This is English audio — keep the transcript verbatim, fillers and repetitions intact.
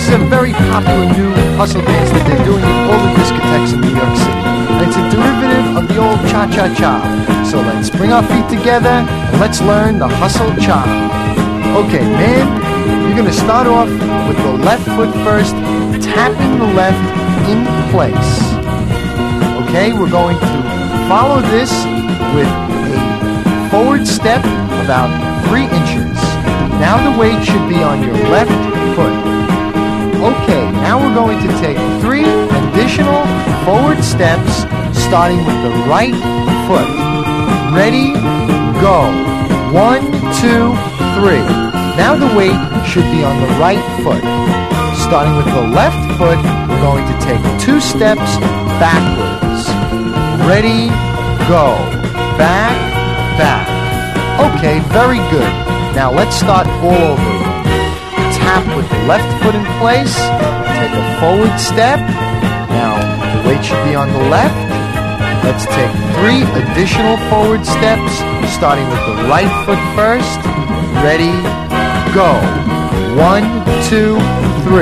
is a very popular new hustle dance that they're doing in all the discotheques in New York City. And it's a derivative of the old cha-cha-cha. So let's bring our feet together and let's learn the hustle cha. Okay, man, you're going to start off with the left foot first, tapping the left in place. Okay, we're going to follow this with a forward step about three inches. Now the weight should be on your left foot. Okay, now we're going to take three additional forward steps, starting with the right foot. Ready, go. One, two, three. Now the weight should be on the right foot. Starting with the left foot, we're going to take two steps backwards. Ready, go. Back, back. Okay, very good. Now let's start all over again. Tap with the left foot in place. Take a forward step. Now the weight should be on the left. Let's take three additional forward steps, starting with the right foot first. Ready, go. One, two, three.